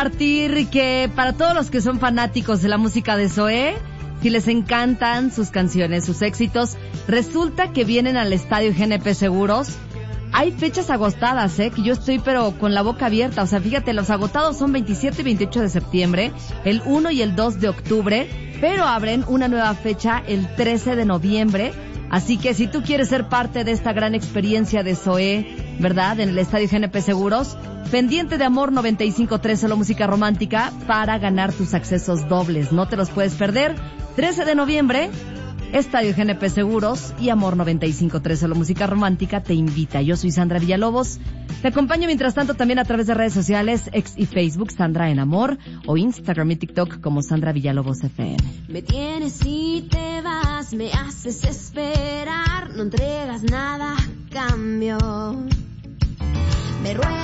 compartir que para todos los que son fanáticos de la música de Zoé, si les encantan sus canciones, sus éxitos, resulta que vienen al Estadio GNP Seguros. Hay fechas agotadas, que yo estoy pero con la boca abierta. O sea, fíjate, los agotados son 27 y 28 de septiembre, el 1 y el 2 de octubre, pero abren una nueva fecha el 13 de noviembre. Así que si tú quieres ser parte de esta gran experiencia de Zoé, ¿verdad?, en el Estadio GNP Seguros, pendiente de Amor 95.3, solo música romántica, para ganar tus accesos dobles. No te los puedes perder. 13 de noviembre, Estadio GNP Seguros y Amor 95.3, solo música romántica, te invita. Yo soy Sandra Villalobos. Te acompaño mientras tanto también a través de redes sociales, X y Facebook, Sandra en Amor, o Instagram y TikTok como Sandra Villalobos FM. Me tienes y te vas, me haces esperar, no entregas nada a cambio. Me ruegas